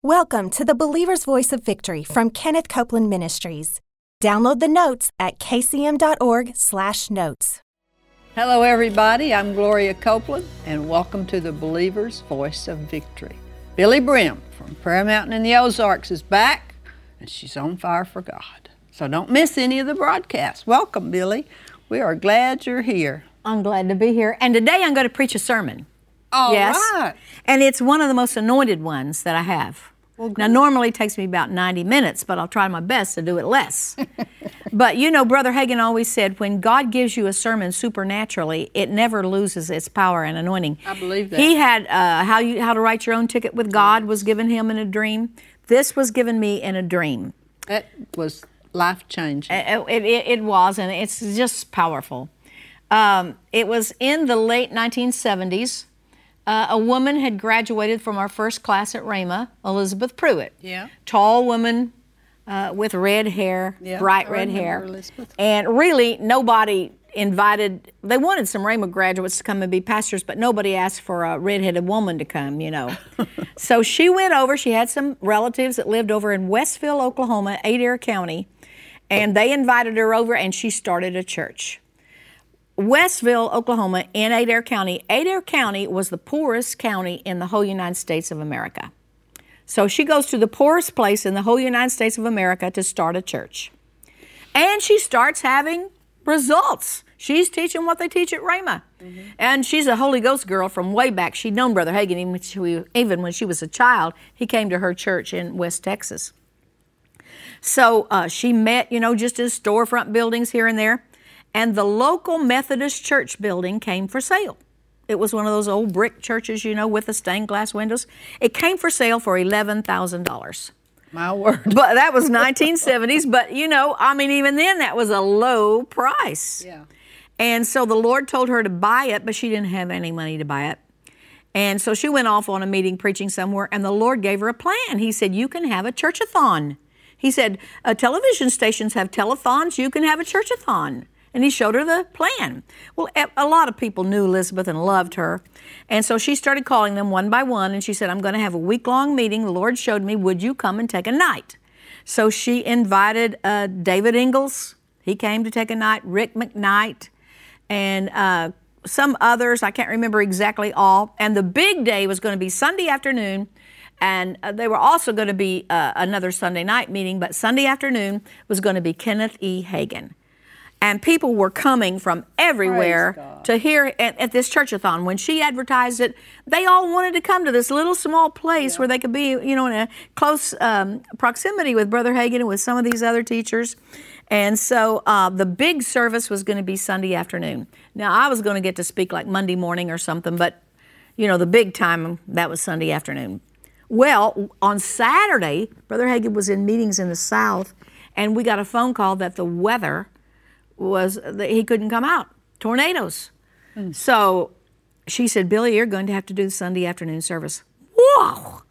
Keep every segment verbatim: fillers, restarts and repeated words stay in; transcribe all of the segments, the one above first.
Welcome to the Believer's Voice of Victory from Kenneth Copeland Ministries. Download the notes at k c m dot org slash notes. Hello everybody, I'm Gloria Copeland, and welcome to the Believer's Voice of Victory. Billy Brim from Prayer Mountain in the Ozarks is back, and she's on fire for God. So don't miss any of the broadcasts. Welcome, Billy. We are glad you're here. I'm glad to be here. And today I'm going to preach a sermon. All yes. right. And it's one of the most anointed ones that I have. Well, now, normally it takes me about ninety minutes, but I'll try my best to do it less. But you know, Brother Hagin always said, when God gives you a sermon supernaturally, it never loses its power and anointing. I believe that. He had uh, how you how to write your own ticket with God was given him in a dream. This was given me in a dream. That was life-changing. It, it, it was, and it's just powerful. Um, it was in the late nineteen seventies. Uh, a woman had graduated from our first class at Rhema, Elizabeth Pruitt. Yeah. Tall woman uh, with red hair, Yeah, bright I red remember hair. Elizabeth. And really, nobody invited, they wanted some Rhema graduates to come and be pastors, but nobody asked for a red-headed woman to come, you know. So she went over, she had some relatives that lived over in Westville, Oklahoma, Adair County, and they invited her over, and she started a church. Westville, Oklahoma, in Adair County. Adair County was the poorest county in the whole United States of America. So she goes to the poorest place in the whole United States of America to start a church. And she starts having results. She's teaching what they teach at Rhema. Mm-hmm. And she's a Holy Ghost girl from way back. She'd known Brother Hagin even when, she, even when she was a child. He came to her church in West Texas. So uh, she met, you know, just in storefront buildings here and there. And the local Methodist church building came for sale. It was one of those old brick churches, you know, with the stained glass windows. It came for sale for eleven thousand dollars. My word. But that was nineteen seventies. But, you know, I mean, even then, that was a low price. Yeah. And so the Lord told her to buy it, but she didn't have any money to buy it. And so she went off on a meeting preaching somewhere, and the Lord gave her a plan. He said, you can have a church-a-thon. He said, uh, television stations have telethons. You can have a church-a-thon. And he showed her the plan. Well, a lot of people knew Elizabeth and loved her. And so she started calling them one by one, and she said, I'm going to have a week-long meeting. The Lord showed me, would you come and take a night? So she invited uh, David Ingalls. He came to take a night, Rick McKnight, and uh, some others. I can't remember exactly all. And the big day was going to be Sunday afternoon, and uh, they were also going to be uh, another Sunday night meeting, but Sunday afternoon was going to be Kenneth E. Hagin. And people were coming from everywhere to hear at, at this church-a-thon. When she advertised it, they all wanted to come to this little small place yeah. where they could be, you know, in a close um, proximity with Brother Hagin and with some of these other teachers. And so uh, the big service was going to be Sunday afternoon. Now, I was going to get to speak like Monday morning or something, but, you know, the big time, that was Sunday afternoon. Well, on Saturday, Brother Hagin was in meetings in the South, and we got a phone call that the weather was that he couldn't come out. Tornadoes. Mm. So she said, Billy, you're going to have to do the Sunday afternoon service. Whoa!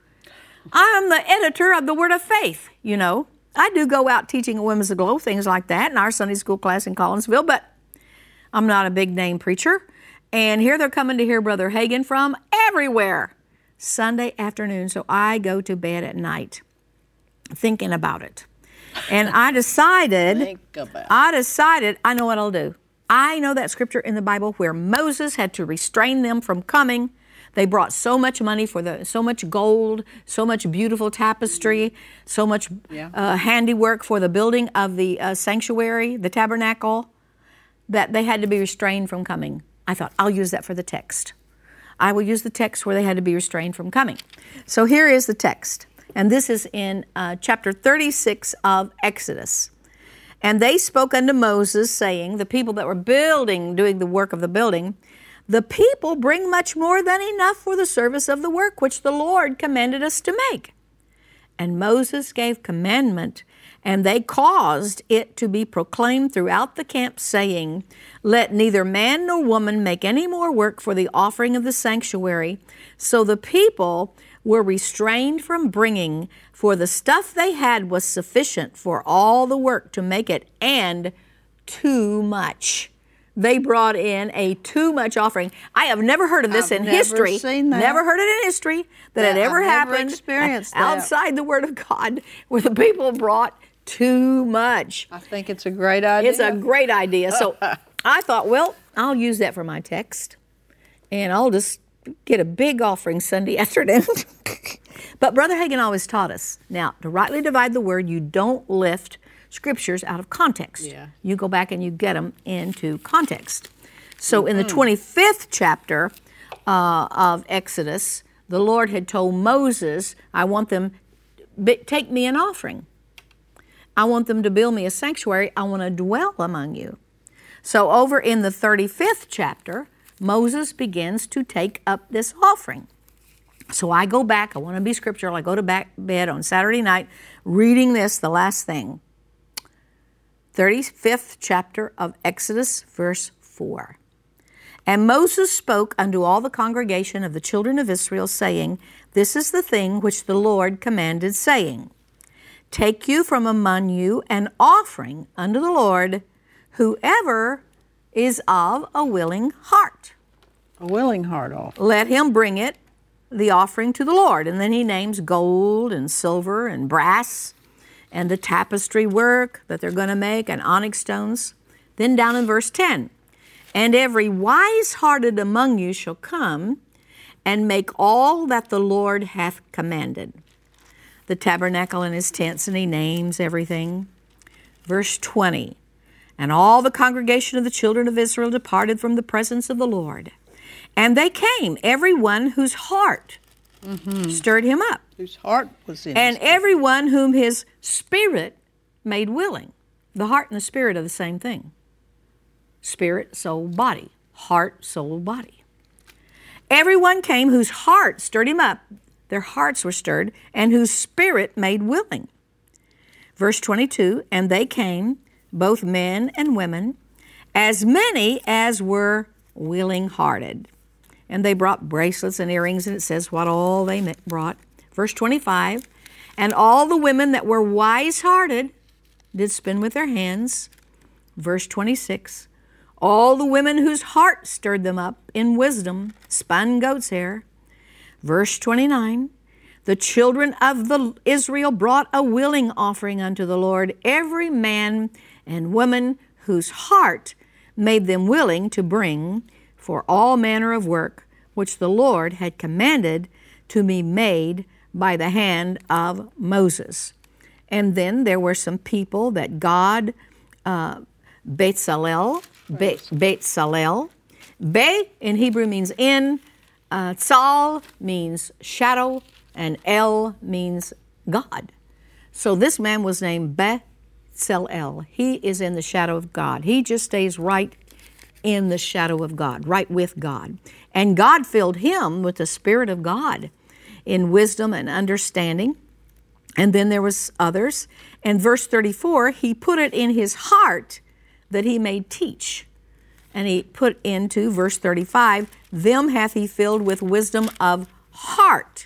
I'm the editor of the Word of Faith, you know. I do go out teaching at Women's Aglow, things like that, in our Sunday school class in Collinsville, but I'm not a big name preacher. And here they're coming to hear Brother Hagin from everywhere. Sunday afternoon, so I go to bed at night thinking about it. And I decided, I decided, I know what I'll do. I know that scripture in the Bible where Moses had to restrain them from coming. They brought so much money for the, so much gold, so much beautiful tapestry, so much yeah. uh, handiwork for the building of the uh, sanctuary, the tabernacle, that they had to be restrained from coming. I thought, I'll use that for the text. I will use the text where they had to be restrained from coming. So here is the text. And this is in uh, chapter thirty-six of Exodus. And they spoke unto Moses, saying, the people that were building, doing the work of the building, the people bring much more than enough for the service of the work which the Lord commanded us to make. And Moses gave commandment, and they caused it to be proclaimed throughout the camp, saying, let neither man nor woman make any more work for the offering of the sanctuary. So the people were restrained from bringing, for the stuff they had was sufficient for all the work to make it, and too much. they brought in a too much offering. I have never heard of this I've in never history. seen that. Never heard it in history that Yeah, it ever I've never happened experienced that. outside the Word of God where the people brought too much. I think it's a great idea. It's a great idea. So I thought, well, I'll use that for my text, and I'll just get a big offering Sunday afternoon. But Brother Hagin always taught us, now, to rightly divide the word, you don't lift scriptures out of context. Yeah. You go back and you get them into context. So in the twenty-fifth chapter uh, of Exodus, the Lord had told Moses, I want them, take me an offering. I want them to build me a sanctuary. I want to dwell among you. So over in the thirty-fifth chapter, Moses begins to take up this offering. So I go back, I want to be scriptural, I go to back bed on Saturday night reading this, the last thing. thirty-fifth chapter of Exodus, verse four. And Moses spoke unto all the congregation of the children of Israel, saying, This is the thing which the Lord commanded, saying, Take you from among you an offering unto the Lord, whoever is of a willing heart. A willing heart offering. Let him bring it, the offering to the Lord. And then he names gold and silver and brass and the tapestry work that they're going to make and onyx stones. Then down in verse ten, and every wise-hearted among you shall come and make all that the Lord hath commanded. The tabernacle and his tents, and he names everything. Verse twenty, and all the congregation of the children of Israel departed from the presence of the Lord. And they came, every one whose heart mm-hmm. stirred him up. Whose heart was in And his every one whom his spirit made willing. The heart and the spirit are the same thing. Spirit, soul, body. Heart, soul, body. Everyone came whose heart stirred him up. Their hearts were stirred, and whose spirit made willing. Verse twenty-two, and they came, both men and women, as many as were willing-hearted. And they brought bracelets and earrings, and it says what all they brought. Verse twenty-five, and all the women that were wise-hearted did spin with their hands. Verse twenty-six, all the women whose heart stirred them up in wisdom spun goat's hair. Verse twenty-nine, the children of the Israel brought a willing offering unto the Lord, every man and woman whose heart made them willing to bring for all manner of work, which the Lord had commanded to be made by the hand of Moses. And then there were some people that God, uh, Betzalel, Be- Betzalel, Be in Hebrew means in, uh, Tzal means shadow, and El means God. So this man was named Betzalel. He is in the shadow of God. He just stays right in the shadow of God, right with God. And God filled him with the Spirit of God in wisdom and understanding. And then there was others. And verse thirty-four, he put it in his heart that he may teach. And he put into verse thirty-five, them hath he filled with wisdom of heart.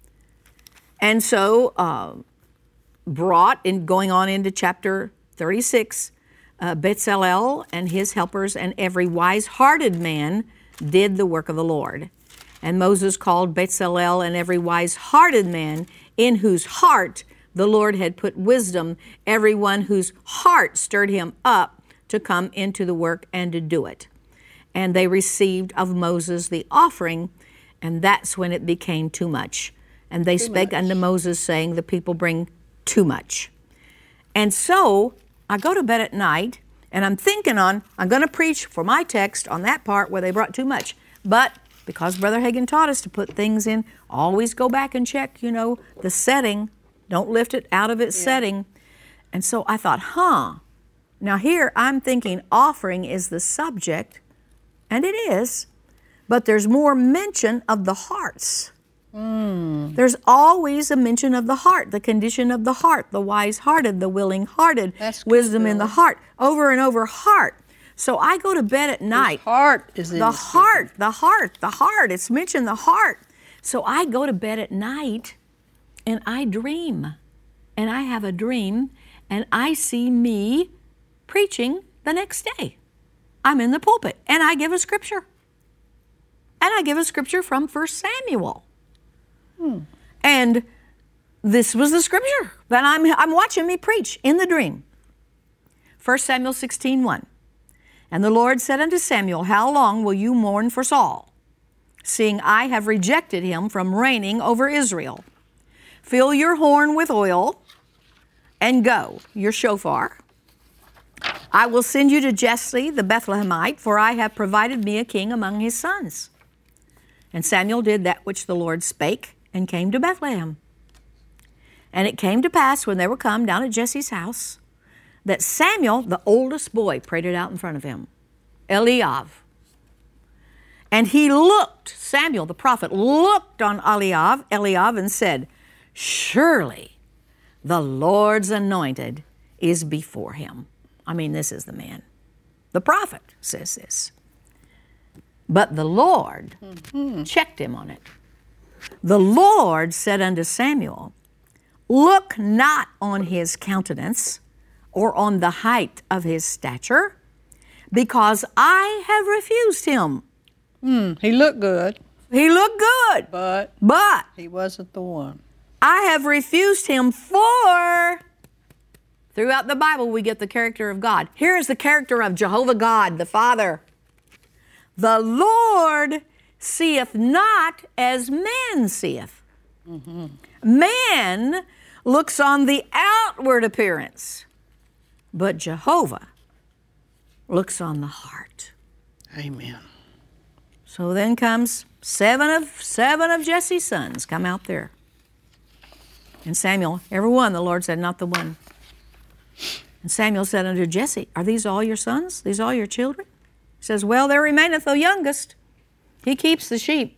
And so uh, brought, in going on into chapter thirty-six, uh, Betzalel and his helpers and every wise-hearted man did the work of the Lord. And Moses called Betzalel and every wise-hearted man in whose heart the Lord had put wisdom, everyone whose heart stirred him up to come into the work and to do it. And they received of Moses the offering, and that's when it became too much. And they too spake much. Unto Moses, saying, the people bring too much. And so I go to bed at night, and I'm thinking on, I'm going to preach for my text on that part where they brought too much. But because Brother Hagin taught us to put things in, always go back and check, you know, the setting. Don't lift it out of its yeah. setting. And so I thought, huh. Now here I'm thinking offering is the subject, and it is, but there's more mention of the hearts. Mm. There's always a mention of the heart, the condition of the heart, the wise-hearted, the willing-hearted, wisdom in the heart, over and over heart. So I go to bed at night. His heart is in the heart, the heart, the heart. It's mentioned the heart. So I go to bed at night and I dream. And I have a dream and I see me preaching the next day. I'm in the pulpit and I give a scripture. And I give a scripture from First Samuel. Hmm. And this was the scripture that I'm, I'm watching me preach in the dream. First Samuel sixteen one. And the Lord said unto Samuel, how long will you mourn for Saul, seeing I have rejected him from reigning over Israel? Fill your horn with oil and go, your shofar. I will send you to Jesse the Bethlehemite, for I have provided me a king among his sons. And Samuel did that which the Lord spake, and came to Bethlehem. And it came to pass, when they were come down at Jesse's house, that Samuel, the oldest boy, prayed it out in front of him, Eliab. And he looked, Samuel the prophet, looked on Eliab, Eliab and said, surely the Lord's anointed is before him. I mean, this is the man. The prophet says this. But the Lord mm-hmm. checked him on it. The Lord said unto Samuel, look not on his countenance or on the height of his stature, because I have refused him. Mm, he looked good. He looked good. But, but he wasn't the one. I have refused him for... Throughout the Bible, we get the character of God. Here is the character of Jehovah God, the Father. The Lord seeth not as man seeth. Mm-hmm. Man looks on the outward appearance, but Jehovah looks on the heart. Amen. So then comes seven of seven of Jesse's sons come out there. And Samuel, every one, the Lord said, not the one. And Samuel said unto Jesse, are these all your sons? These all your children? He says, well, there remaineth the youngest. He keeps the sheep.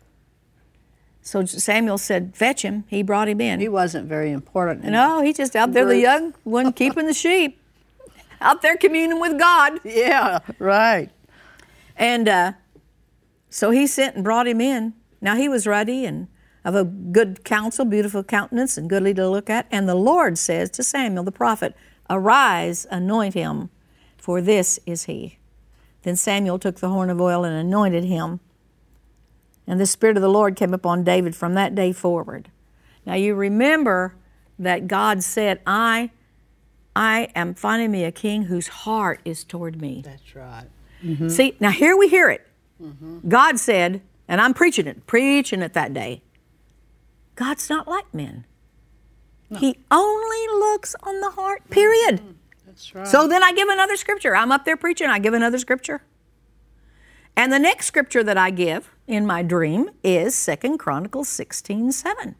So Samuel said, fetch him. He brought him in. He wasn't very important. No, he just out there, the young one keeping the sheep. Out there communing with God. Yeah, right. And uh, so he sent and brought him in. Now he was ruddy and of a good counsel, beautiful countenance, and goodly to look at. And the Lord says to Samuel the prophet, arise, anoint him, for this is he. Then Samuel took the horn of oil and anointed him. And the Spirit of the Lord came upon David from that day forward. Now you remember that God said, I, I am finding me a king whose heart is toward me. That's right. Mm-hmm. See, now here we hear it. Mm-hmm. God said, and I'm preaching it, preaching it that day, God's not like men. No. He only looks on the heart, period. Mm-hmm. That's right. So then I give another scripture. I'm up there preaching, I give another scripture. And the next scripture that I give in my dream is Second Chronicles sixteen seven.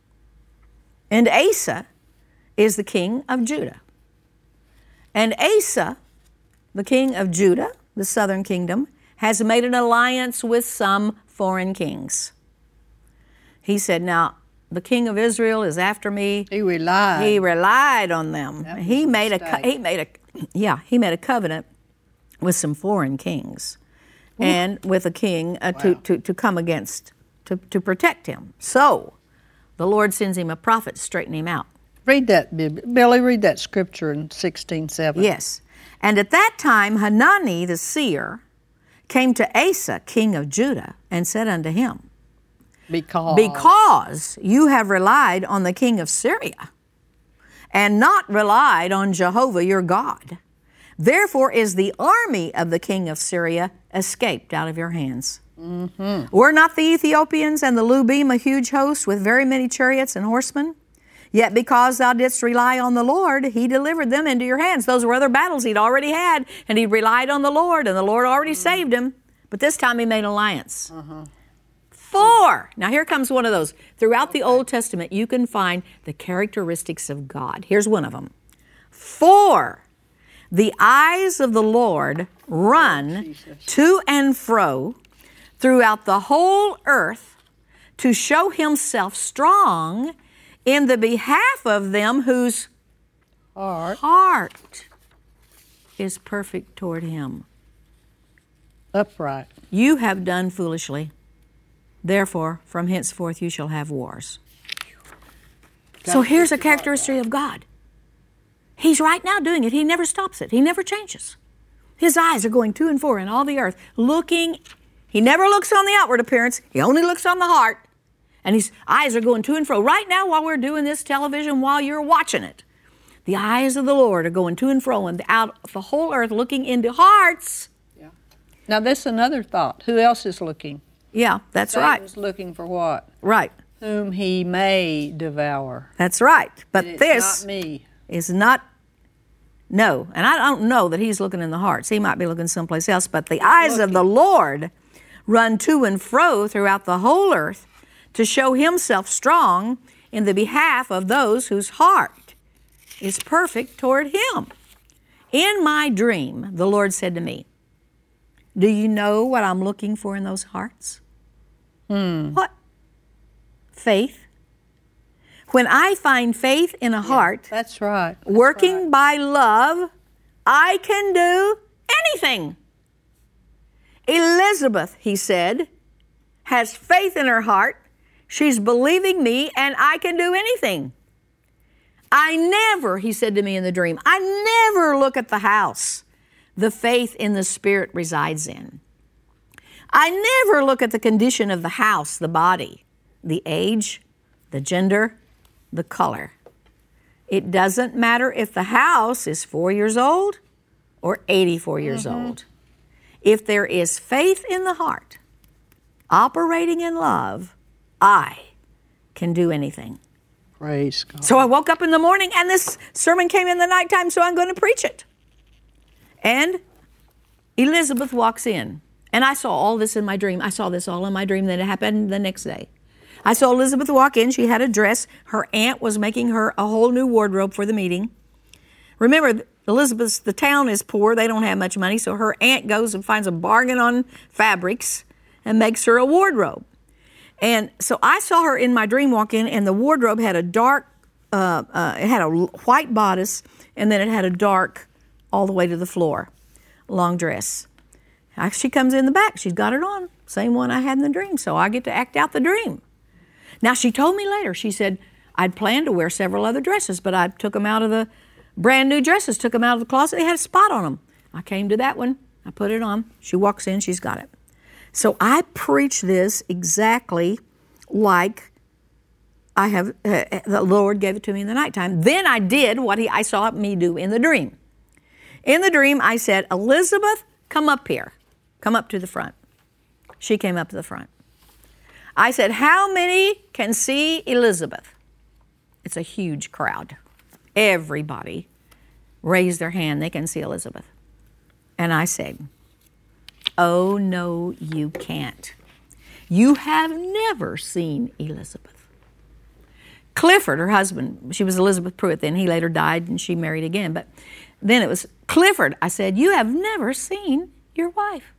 And Asa is the king of Judah. And Asa, the king of Judah, the southern kingdom, has made an alliance with some foreign kings. He said, now, the king of Israel is after me. He relied. He relied on them. He made a he made a yeah, he made a covenant with some foreign kings. Ooh. And with a king uh, wow. to, to, to come against, to, to protect him. So the Lord sends him a prophet to straighten him out. Read that, Billy, read that scripture in sixteen seven. Yes. And at that time Hanani the seer came to Asa, king of Judah, and said unto him, Because. Because you have relied on the king of Syria and not relied on Jehovah your God. Therefore is the army of the king of Syria escaped out of your hands. Mm-hmm. Were not the Ethiopians and the Lubim a huge host with very many chariots and horsemen? Yet because thou didst rely on the Lord, he delivered them into your hands. Those were other battles he'd already had, and he relied on the Lord, and the Lord already mm-hmm. saved him. But this time he made an alliance. Uh-huh. For, now here comes one of those. Throughout the Old Testament, you can find the characteristics of God. Here's one of them. For the eyes of the Lord run oh, to and fro throughout the whole earth to show himself strong in the behalf of them whose heart, heart is perfect toward him. Upright. You have done foolishly. Therefore, from henceforth you shall have wars. So here's a characteristic of God. He's right now doing it. He never stops it. He never changes. His eyes are going to and fro in all the earth, looking. He never looks on the outward appearance. He only looks on the heart. And his eyes are going to and fro. Right now, while we're doing this television, while you're watching it, the eyes of the Lord are going to and fro and out the whole earth, looking into hearts. Yeah. Now, this is another thought. Who else is looking? Yeah, that's Satan's right. Satan's looking for what? Right. Whom he may devour. That's right. But it's this not me. is not, no. And I don't know that he's looking in the hearts. He might be looking someplace else. But the eyes looking. of the Lord run to and fro throughout the whole earth to show himself strong in the behalf of those whose heart is perfect toward him. In my dream, the Lord said to me, do you know what I'm looking for in those hearts? Hmm. What? Faith. When I find faith in a heart, that's right. That's working right. by love, I can do anything. Elizabeth, he said, has faith in her heart. She's believing me, and I can do anything. I never, he said to me in the dream, I never look at the house the faith in the Spirit resides in. I never look at the condition of the house, the body, the age, the gender, the color. It doesn't matter if the house is four years old or eighty-four years mm-hmm. old. If there is faith in the heart, operating in love, I can do anything. Praise God. So I woke up in the morning and this sermon came in the nighttime, so I'm going to preach it. And Elizabeth walks in. And I saw all this in my dream. I saw this all in my dream. Then it happened the next day. I saw Elizabeth walk in. She had a dress. Her aunt was making her a whole new wardrobe for the meeting. Remember, Elizabeth's, the town is poor. They don't have much money. So her aunt goes and finds a bargain on fabrics and makes her a wardrobe. And so I saw her in my dream walk in, and the wardrobe had a dark, uh, uh, it had a white bodice, and then it had a dark all the way to the floor, long dress. She comes in the back. She's got it on, same one I had in the dream, so I get to act out the dream. Now, she told me later, she said, I'd planned to wear several other dresses, but I took them out of the brand new dresses, took them out of the closet. They had a spot on them. I came to that one. I put it on. She walks in. She's got it. So I preach this exactly like I have, uh, the Lord gave it to me in the nighttime. Then I did what he, I saw me do in the dream. In the dream, I said, Elizabeth, come up here. Come up to the front. She came up to the front. I said, how many can see Elizabeth? It's a huge crowd. Everybody raised their hand. They can see Elizabeth. And I said, oh, no, you can't. You have never seen Elizabeth. Clifford, her husband, she was Elizabeth Pruitt then. He later died and she married again. But then it was Clifford. I said, you have never seen your wife.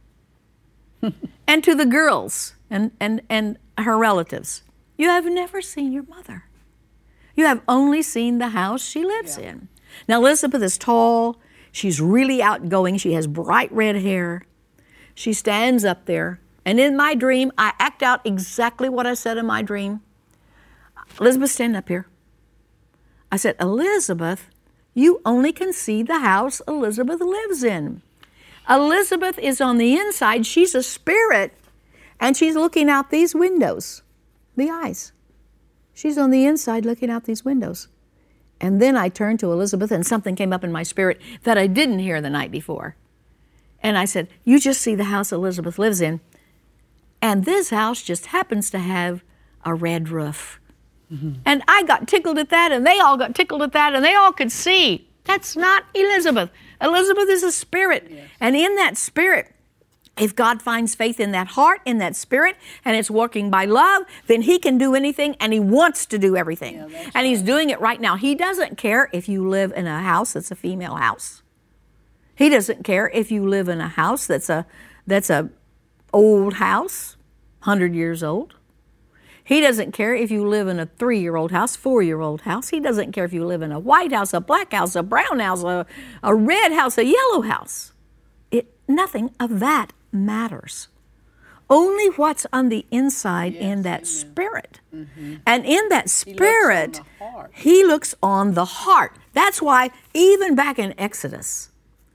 And to the girls and, and, and her relatives, you have never seen your mother. You have only seen the house she lives yeah. in. Now, Elizabeth is tall. She's really outgoing. She has bright red hair. She stands up there. And in my dream, I act out exactly what I said in my dream. Elizabeth, stand up here. I said, Elizabeth, you only can see the house Elizabeth lives in. Elizabeth is on the inside. She's a spirit, and she's looking out these windows, the eyes. She's on the inside looking out these windows. And then I turned to Elizabeth, and something came up in my spirit that I didn't hear the night before. And I said, you just see the house Elizabeth lives in, and this house just happens to have a red roof. Mm-hmm. And I got tickled at that, and they all got tickled at that, and they all could see. That's not Elizabeth. Elizabeth is a spirit. Yes. And in that spirit, if God finds faith in that heart, in that spirit, and it's working by love, then he can do anything, and he wants to do everything. Yeah, and right. He's doing it right now. He doesn't care if you live in a house that's a female house. He doesn't care if you live in a house that's a that's a old house, one hundred years old. He doesn't care if you live in a three-year-old house, four-year-old house. He doesn't care if you live in a white house, a black house, a brown house, a, a red house, a yellow house. It, nothing of that matters. Only what's on the inside yes, in that amen. Spirit. Mm-hmm. And in that spirit, he looks on the heart. He looks on the heart. That's why even back in Exodus,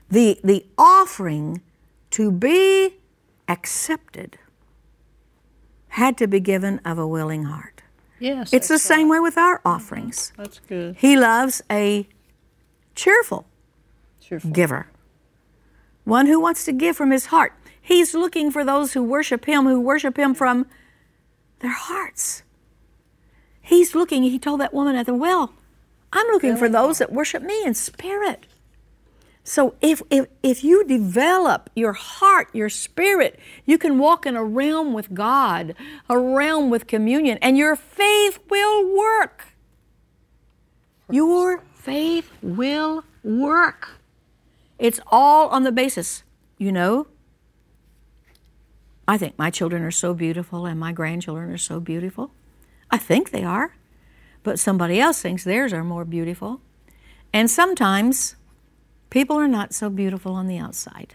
The, the offering to be accepted had to be given of a willing heart. Yes. It's the that's same right. way with our offerings. That's good. He loves a cheerful Cheerful. giver, one who wants to give from his heart. He's looking for those who worship him, who worship him from their hearts. He's looking, he told that woman at the well, I'm looking for those that worship me in spirit. So if, if, if you develop your heart, your spirit, you can walk in a realm with God, a realm with communion, and your faith will work. Your faith will work. It's all on the basis, you know, I think my children are so beautiful and my grandchildren are so beautiful. I think they are, but somebody else thinks theirs are more beautiful. And sometimes people are not so beautiful on the outside.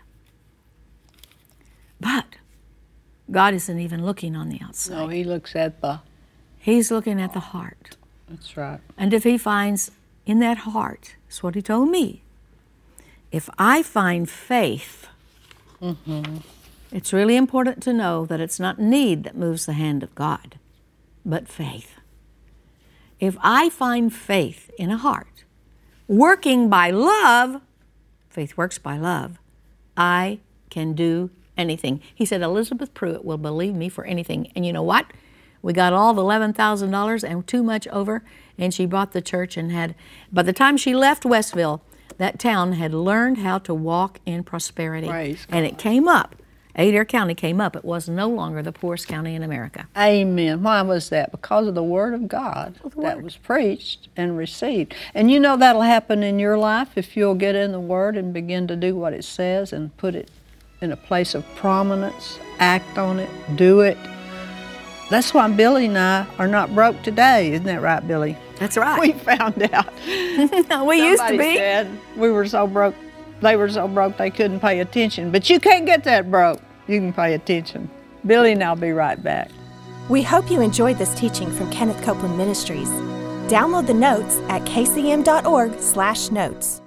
But God isn't even looking on the outside. No, he looks at the... He's looking at the heart. That's right. And if he finds in that heart, that's what he told me, if I find faith, Mm-hmm. it's really important to know that it's not need that moves the hand of God, but faith. If I find faith in a heart, working by love, faith works by love, I can do anything. He said, Elizabeth Pruitt will believe me for anything. And you know what? We got all the eleven thousand dollars and too much over, and she bought the church and had, by the time she left Westville, that town had learned how to walk in prosperity. Praise and it came up. Adair County came up. It was no longer the poorest county in America. Amen. Why was that? Because of the Word of God the that Word. was preached and received. And you know that'll happen in your life if you'll get in the Word and begin to do what it says and put it in a place of prominence, act on it, do it. That's why Billy and I are not broke today. Isn't that right, Billy? That's right. We found out. we used to Somebody be. said we were so broke, they were so broke they couldn't pay attention. But you can't get that broke. You can pay attention. Billy and I'll be right back. We hope you enjoyed this teaching from Kenneth Copeland Ministries. Download the notes at k c m dot org slash notes.